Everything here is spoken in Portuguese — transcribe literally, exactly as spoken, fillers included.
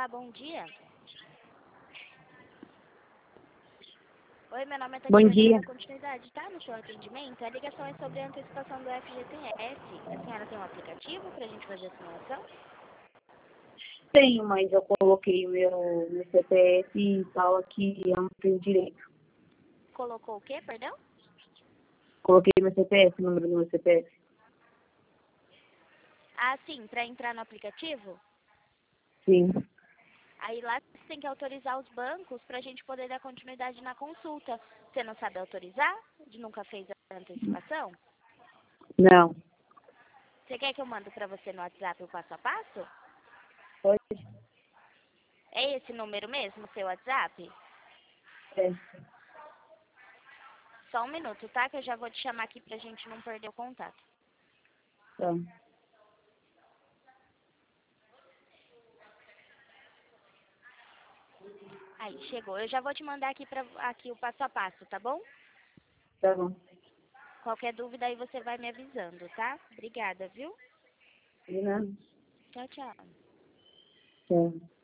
Olá, bom dia. Oi, meu nome é Bom Tatiana, dia. da continuidade, tá? No seu atendimento. A ligação é sobre a antecipação do F G T S. A senhora tem um aplicativo para a gente fazer a simulação? Tenho, mas eu coloquei o meu, meu C P F e tal aqui, eu não tenho direito. Colocou o quê, perdão? Coloquei meu C P F, o número do meu C P F. Ah, sim, para entrar no aplicativo. Sim. Aí lá você tem que autorizar os bancos para a gente poder dar continuidade na consulta. Você não sabe autorizar? Nunca fez a antecipação? Não. Você quer que eu mando para você no WhatsApp o passo a passo? Pode? É esse número mesmo, seu WhatsApp? É. Só um minuto, tá? Que eu já vou te chamar aqui pra gente não perder o contato. Tá. Aí, chegou. Eu já vou te mandar aqui, pra, aqui o passo a passo, tá bom? Tá bom. Qualquer dúvida aí você vai me avisando, tá? Obrigada, viu? De nada. Tchau, tchau. Tchau.